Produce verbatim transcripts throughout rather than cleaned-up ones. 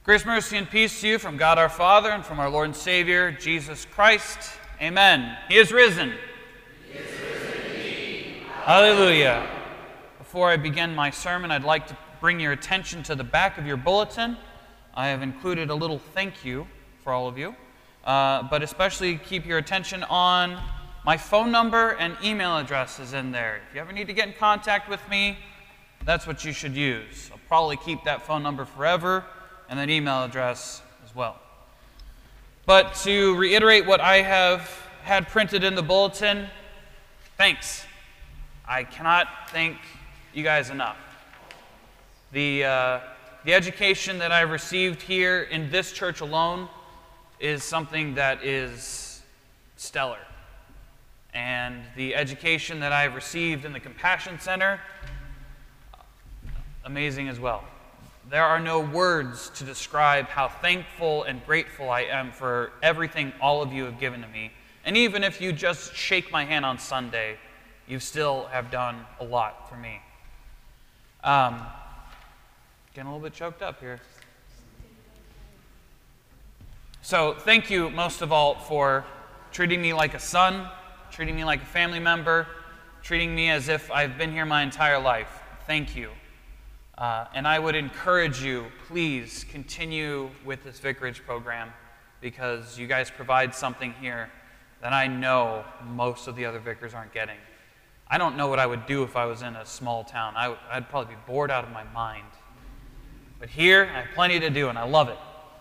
Grace, mercy, and peace to you from God our Father and from our Lord and Savior, Jesus Christ. Amen. He is risen. He is risen indeed. Hallelujah. Before I begin my sermon, I'd like to bring your attention to the back of your bulletin. I have included a little thank you for all of you, uh, but especially keep your attention on my phone number and email address is in there. If you ever need to get in contact with me, that's what you should use. I'll probably keep that phone number forever, and that email address as well. But to reiterate what I have had printed in the bulletin, thanks. I cannot thank you guys enough. The, uh, the education that I've received here in this church alone is something that is stellar. And the education that I've received in the Compassion Center, amazing as well. There are no words to describe how thankful and grateful I am for everything all of you have given to me. And even if you just shake my hand on Sunday, you still have done a lot for me. Um, getting a little bit choked up here. So thank you most of all for treating me like a son, treating me like a family member, treating me as if I've been here my entire life. Thank you. Uh, and I would encourage you, please continue with this vicarage program because you guys provide something here that I know most of the other vicars aren't getting. I don't know what I would do if I was in a small town. I, I'd probably be bored out of my mind. But here, I have plenty to do, and I love it.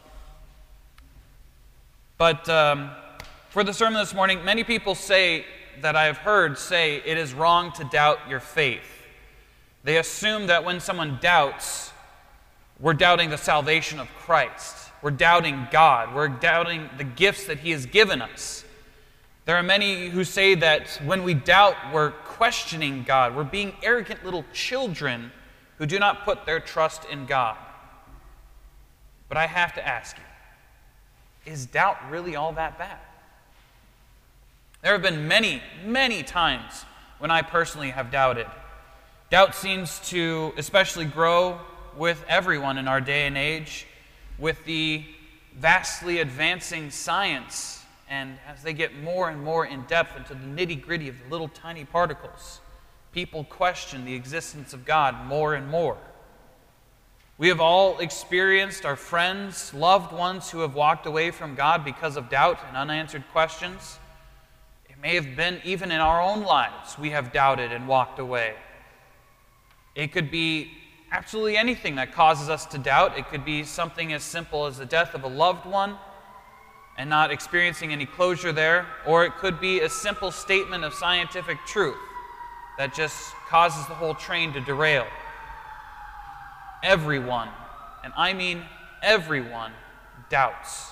But um, for the sermon this morning, many people say that I have heard say it is wrong to doubt your faith. They assume that when someone doubts, we're doubting the salvation of Christ. We're doubting God. We're doubting the gifts that He has given us. There are many who say that when we doubt, we're questioning God. We're being arrogant little children who do not put their trust in God. But I have to ask you, is doubt really all that bad? There have been many, many times when I personally have doubted. Doubt seems to especially grow with everyone in our day and age, with the vastly advancing science, and as they get more and more in depth into the nitty-gritty of the little tiny particles, people question the existence of God more and more. We have all experienced our friends, loved ones who have walked away from God because of doubt and unanswered questions. It may have been even in our own lives we have doubted and walked away. It could be absolutely anything that causes us to doubt. It could be something as simple as the death of a loved one and not experiencing any closure there, or it could be a simple statement of scientific truth that just causes the whole train to derail. Everyone, and I mean everyone, doubts.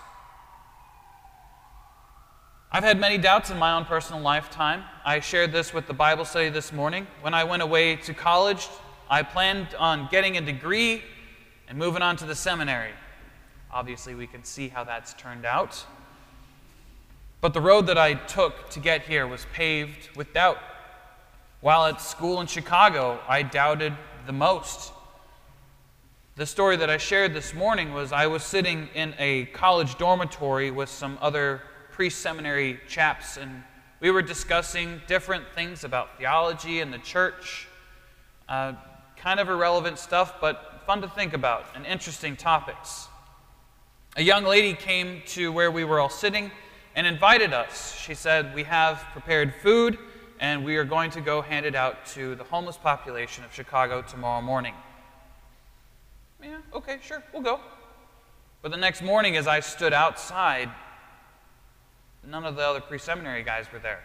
I've had many doubts in my own personal lifetime. I shared this with the Bible study this morning. When I went away to college, I planned on getting a degree and moving on to the seminary. Obviously, we can see how that's turned out. But the road that I took to get here was paved with doubt. While at school in Chicago, I doubted the most. The story that I shared this morning was I was sitting in a college dormitory with some other pre-seminary chaps, and we were discussing different things about theology and the church. Uh, kind of irrelevant stuff, but fun to think about, and interesting topics. A young lady came to where we were all sitting and invited us. She said, "We have prepared food, and we are going to go hand it out to the homeless population of Chicago tomorrow morning." Yeah, okay, sure, we'll go. But the next morning, as I stood outside, none of the other pre-seminary guys were there.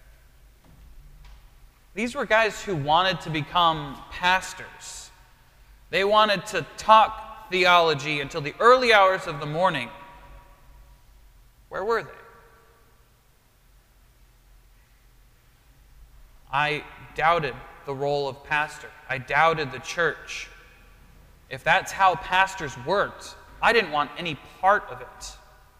These were guys who wanted to become pastors. They wanted to talk theology until the early hours of the morning. Where were they? I doubted the role of pastor. I doubted the church. If that's how pastors worked, I didn't want any part of it.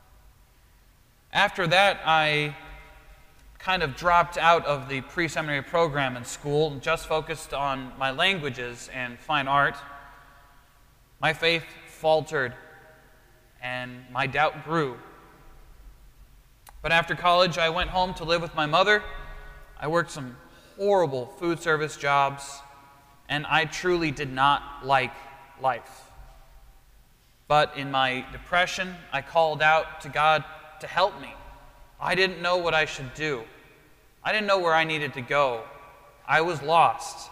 After that, I kind of dropped out of the pre-seminary program in school and just focused on my languages and fine art. My faith faltered and my doubt grew. But after college, I went home to live with my mother. I worked some horrible food service jobs, and I truly did not like life. But in my depression, I called out to God to help me. I didn't know what I should do. I didn't know where I needed to go. I was lost.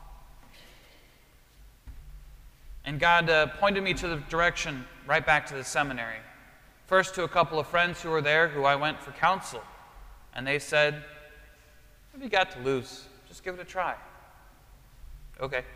And God uh, pointed me to the direction right back to the seminary. First to a couple of friends who were there who I went for counsel. And they said, "What have you got to lose? Just give it a try." Okay.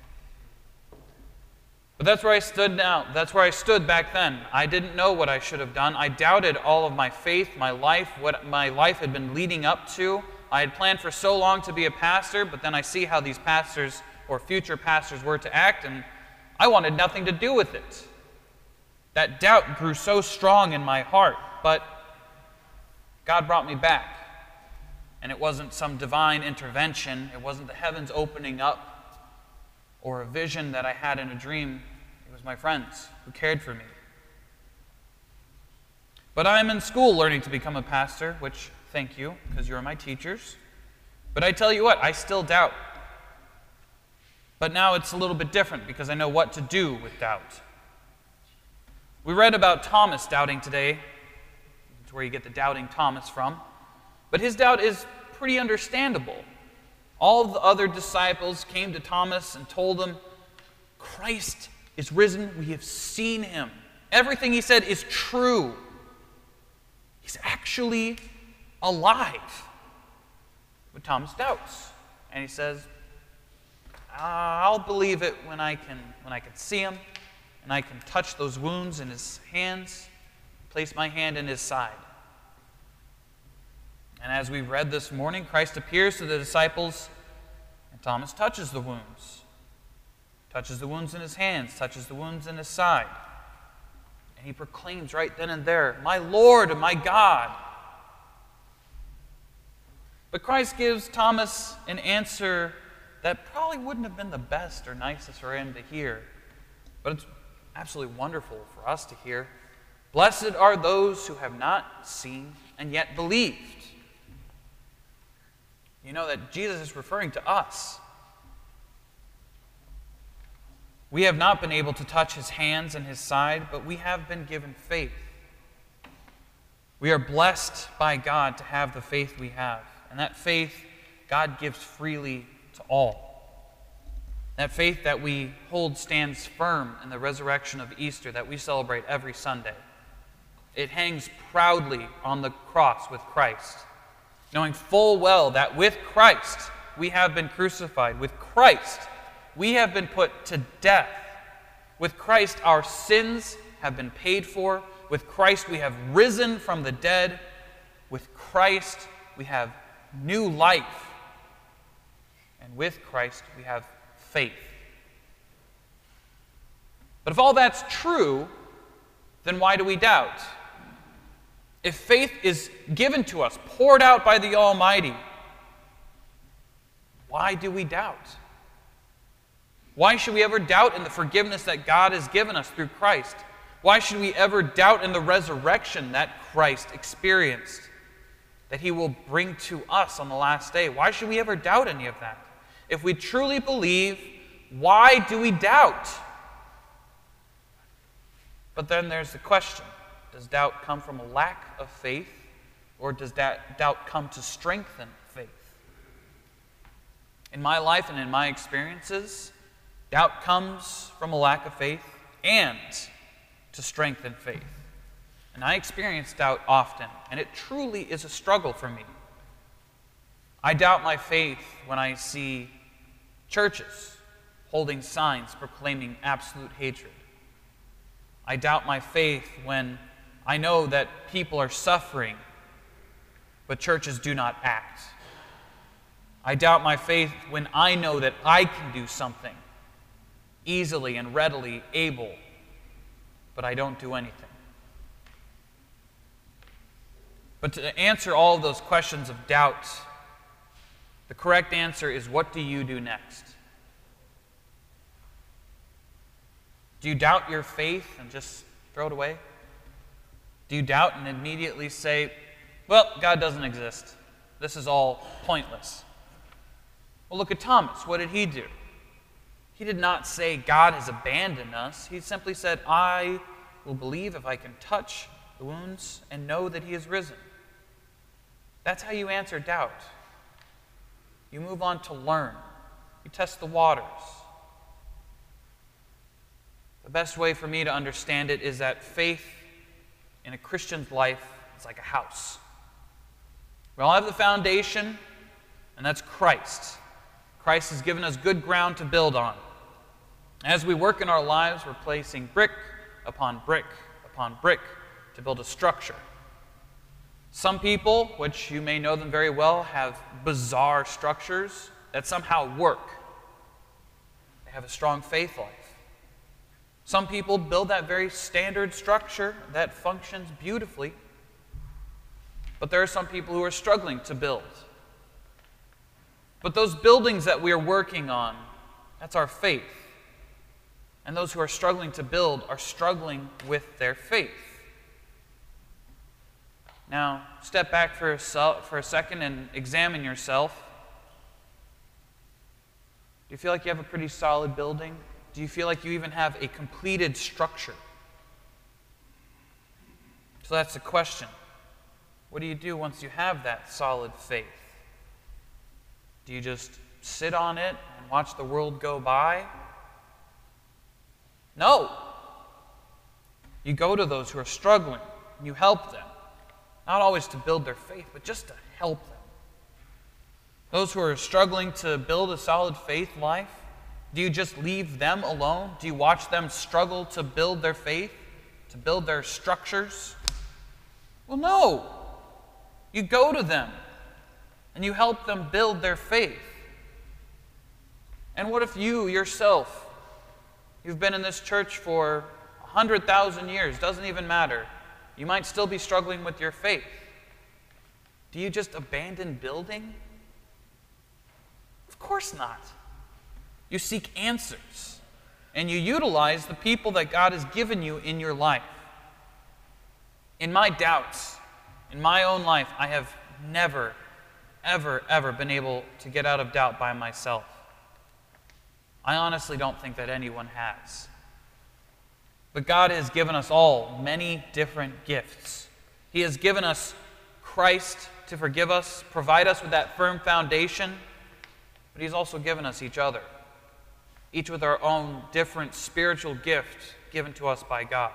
But that's where I stood now. That's where I stood back then. I didn't know what I should have done. I doubted all of my faith, my life, what my life had been leading up to. I had planned for so long to be a pastor, but then I see how these pastors or future pastors were to act, and I wanted nothing to do with it. That doubt grew so strong in my heart, but God brought me back. And it wasn't some divine intervention. It wasn't the heavens opening up or a vision that I had in a dream. It was my friends who cared for me. But I'm in school learning to become a pastor, which, thank you, because you're my teachers. But I tell you what, I still doubt. But now it's a little bit different because I know what to do with doubt. We read about Thomas doubting today. That's where you get the doubting Thomas from. But his doubt is pretty understandable. All of the other disciples came to Thomas and told him, "Christ is risen. We have seen him." Everything he said is true. He's actually alive. But Thomas doubts. And he says, "I'll believe it when I can, when I can see him, and I can touch those wounds in his hands, place my hand in his side." And as we read this morning, Christ appears to the disciples, and Thomas touches the wounds. Touches the wounds in his hands, touches the wounds in his side. And he proclaims right then and there, "My Lord and my God." But Christ gives Thomas an answer that probably wouldn't have been the best or nicest for him to hear. But it's absolutely wonderful for us to hear. "Blessed are those who have not seen and yet believed." You know that Jesus is referring to us. We have not been able to touch his hands and his side, but we have been given faith. We are blessed by God to have the faith we have. And that faith God gives freely to all. That faith that we hold stands firm in the resurrection of Easter that we celebrate every Sunday. It hangs proudly on the cross with Christ, knowing full well that with Christ we have been crucified. With Christ we have been put to death. With Christ our sins have been paid for. With Christ we have risen from the dead. With Christ we have new life. And with Christ we have faith. But if all that's true, then why do we doubt? If faith is given to us, poured out by the Almighty, why do we doubt? Why should we ever doubt in the forgiveness that God has given us through Christ? Why should we ever doubt in the resurrection that Christ experienced, that he will bring to us on the last day? Why should we ever doubt any of that? If we truly believe, why do we doubt? But then there's the question. Does doubt come from a lack of faith, or does that doubt come to strengthen faith? In my life and in my experiences, doubt comes from a lack of faith and to strengthen faith. And I experience doubt often, and it truly is a struggle for me. I doubt my faith when I see churches holding signs proclaiming absolute hatred. I doubt my faith when I know that people are suffering, but churches do not act. I doubt my faith when I know that I can do something easily and readily able, but I don't do anything. But to answer all of those questions of doubt, the correct answer is, what do you do next? Do you doubt your faith and just throw it away? Do you doubt and immediately say, well, God doesn't exist. This is all pointless? Well, look at Thomas. What did he do? He did not say, God has abandoned us. He simply said, I will believe if I can touch the wounds and know that he is risen. That's how you answer doubt. You move on to learn. You test the waters. The best way for me to understand it is that faith in a Christian's life is like a house. We all have the foundation, and that's Christ. Christ has given us good ground to build on. As we work in our lives, we're placing brick upon brick upon brick to build a structure. Some people, which you may know them very well, have bizarre structures that somehow work. They have a strong faith life. Some people build that very standard structure that functions beautifully. But there are some people who are struggling to build. But those buildings that we are working on, that's our faith. And those who are struggling to build are struggling with their faith. Now, step back for a, for a second and examine yourself. Do you feel like you have a pretty solid building? Do you feel like you even have a completed structure? So that's the question. What do you do once you have that solid faith? Do you just sit on it and watch the world go by? No. You go to those who are struggling, and you help them. Not always to build their faith, but just to help them. Those who are struggling to build a solid faith life, do you just leave them alone? Do you watch them struggle to build their faith, to build their structures? Well, no. You go to them, and you help them build their faith. And what if you yourself, you've been in this church for one hundred thousand years, doesn't even matter. You might still be struggling with your faith. Do you just abandon building? Of course not. You seek answers, and you utilize the people that God has given you in your life. In my doubts, in my own life, I have never, ever, ever been able to get out of doubt by myself. I honestly don't think that anyone has. But God has given us all many different gifts. He has given us Christ to forgive us, provide us with that firm foundation, but He's also given us each other, each with our own different spiritual gift given to us by God.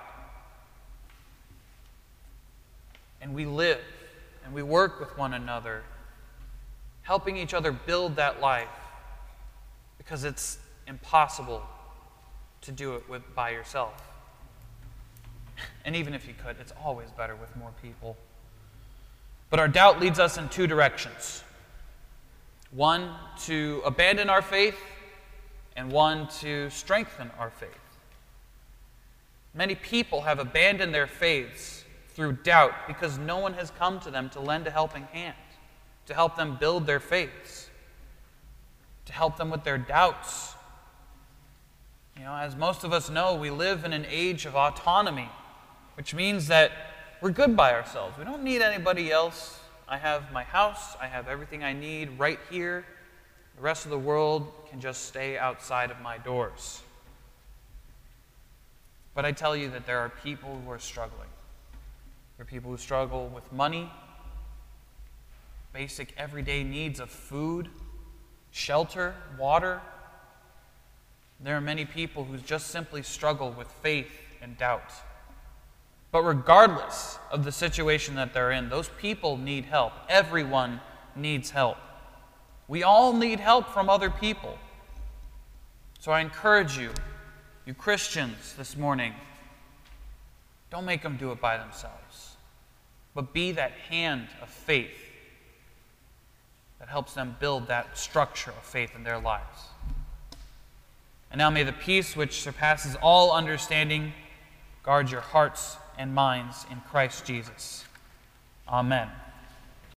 And we live and we work with one another, helping each other build that life, because it's impossible to do it with by yourself. And even if you could, it's always better with more people. But our doubt leads us in two directions. One, to abandon our faith, and one, to strengthen our faith. Many people have abandoned their faiths through doubt because no one has come to them to lend a helping hand, to help them build their faiths, to help them with their doubts. You know, as most of us know, we live in an age of autonomy, which means that we're good by ourselves. We don't need anybody else. I have my house. I have everything I need right here. The rest of the world can just stay outside of my doors. But I tell you that there are people who are struggling. There are people who struggle with money, basic everyday needs of food, shelter, water. There are many people who just simply struggle with faith and doubt. But regardless of the situation that they're in, those people need help. Everyone needs help. We all need help from other people. So I encourage you, you Christians this morning, don't make them do it by themselves, but be that hand of faith that helps them build that structure of faith in their lives. And now may the peace which surpasses all understanding guard your hearts and minds in Christ Jesus. Amen.